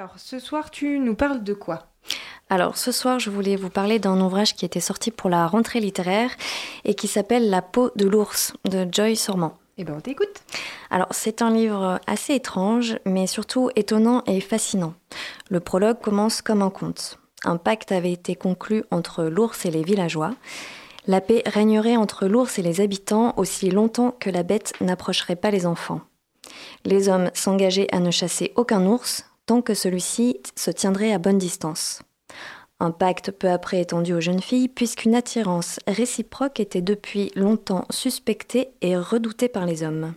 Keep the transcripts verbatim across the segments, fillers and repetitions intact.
Alors, ce soir, tu nous parles de quoi ? Alors, ce soir, je voulais vous parler d'un ouvrage qui était sorti pour la rentrée littéraire et qui s'appelle La peau de l'ours de Joy Sorman. Eh bien, on t'écoute. Alors, c'est un livre assez étrange, mais surtout étonnant et fascinant. Le prologue commence comme un conte. Un pacte avait été conclu entre l'ours et les villageois. La paix régnerait entre l'ours et les habitants aussi longtemps que la bête n'approcherait pas les enfants. Les hommes s'engageaient à ne chasser aucun ours tant que celui-ci se tiendrait à bonne distance. Un pacte peu après étendu aux jeunes filles, puisqu'une attirance réciproque était depuis longtemps suspectée et redoutée par les hommes.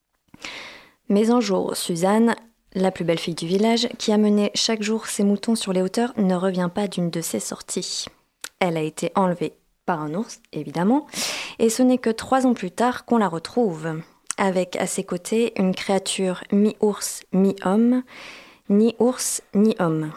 Mais un jour, Suzanne, la plus belle fille du village, qui amenait chaque jour ses moutons sur les hauteurs, ne revient pas d'une de ses sorties. Elle a été enlevée par un ours, évidemment, et ce n'est que trois ans plus tard qu'on la retrouve, avec à ses côtés une créature mi-ours, mi-homme, ni ours, ni homme.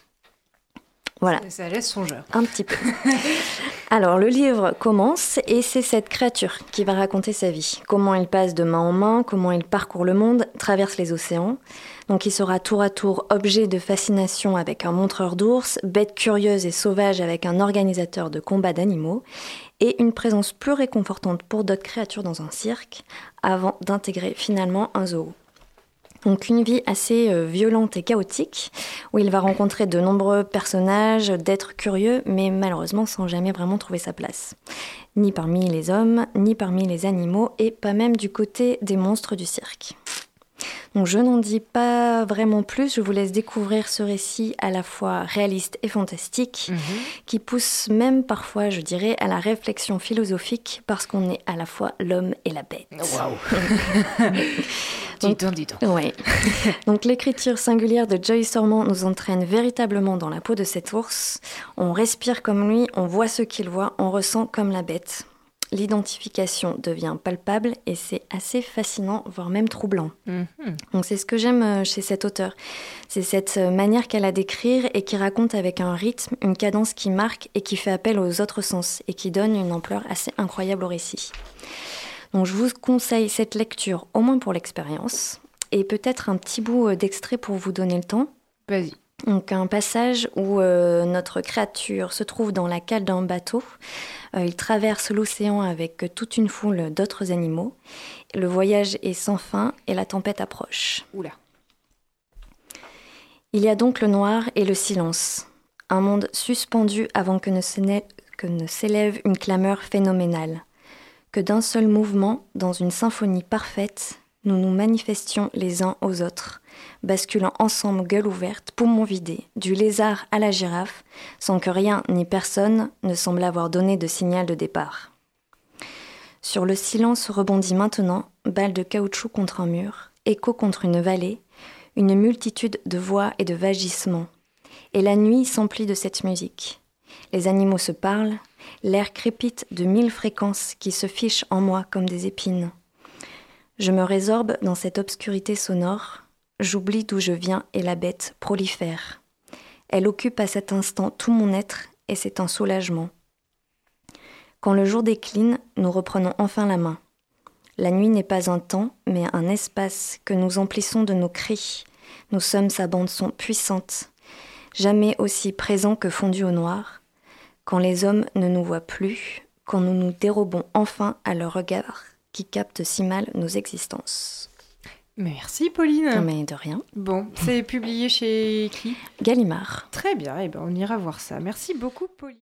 Voilà. Ça, ça laisse songeur. Un petit peu. Alors, le livre commence et c'est cette créature qui va raconter sa vie. Comment il passe de main en main, comment il parcourt le monde, traverse les océans. Donc, il sera tour à tour objet de fascination avec un montreur d'ours, bête curieuse et sauvage avec un organisateur de combats d'animaux et une présence plus réconfortante pour d'autres créatures dans un cirque avant d'intégrer finalement un zoo. Donc une vie assez euh, violente et chaotique, où il va rencontrer de nombreux personnages, d'êtres curieux, mais malheureusement sans jamais vraiment trouver sa place. Ni parmi les hommes, ni parmi les animaux, et pas même du côté des monstres du cirque. Donc je n'en dis pas vraiment plus, je vous laisse découvrir ce récit à la fois réaliste et fantastique, mmh. qui pousse même parfois, je dirais, à la réflexion philosophique, parce qu'on est à la fois l'homme et la bête. Waouh. Donc, dis-donc, dis-donc. Ouais. Donc l'écriture singulière de Joy Sorman nous entraîne véritablement dans la peau de cet ours. On respire comme lui, on voit ce qu'il voit, on ressent comme la bête. L'identification devient palpable et c'est assez fascinant, voire même troublant. Mm-hmm. Donc c'est ce que j'aime chez cet auteur. C'est cette manière qu'elle a d'écrire et qui raconte avec un rythme, une cadence qui marque et qui fait appel aux autres sens et qui donne une ampleur assez incroyable au récit. Donc je vous conseille cette lecture au moins pour l'expérience et peut-être un petit bout d'extrait pour vous donner le temps. Vas-y. Donc un passage où euh, notre créature se trouve dans la cale d'un bateau. Euh, il traverse l'océan avec toute une foule d'autres animaux. Le voyage est sans fin et la tempête approche. Oula. Il y a donc le noir et le silence. Un monde suspendu avant que ne, s'élève, que ne s'élève une clameur phénoménale. Que d'un seul mouvement, dans une symphonie parfaite, nous nous manifestions les uns aux autres, basculant ensemble gueule ouverte, poumons vidés, du lézard à la girafe, sans que rien ni personne ne semble avoir donné de signal de départ. Sur le silence rebondit maintenant, balle de caoutchouc contre un mur, écho contre une vallée, une multitude de voix et de vagissements. Et la nuit s'emplit de cette musique. Les animaux se parlent, l'air crépite de mille fréquences qui se fichent en moi comme des épines. Je me résorbe dans cette obscurité sonore, j'oublie d'où je viens et la bête prolifère. Elle occupe à cet instant tout mon être et c'est un soulagement. Quand le jour décline, nous reprenons enfin la main. La nuit n'est pas un temps, mais un espace que nous emplissons de nos cris. Nous sommes sa bande-son puissante, jamais aussi présent que fondu au noir. Quand les hommes ne nous voient plus, quand nous nous dérobons enfin à leur regard qui capte si mal nos existences. Merci Pauline. Mais de rien. Bon, c'est publié chez qui ? Gallimard. Très bien, et ben on ira voir ça. Merci beaucoup Pauline.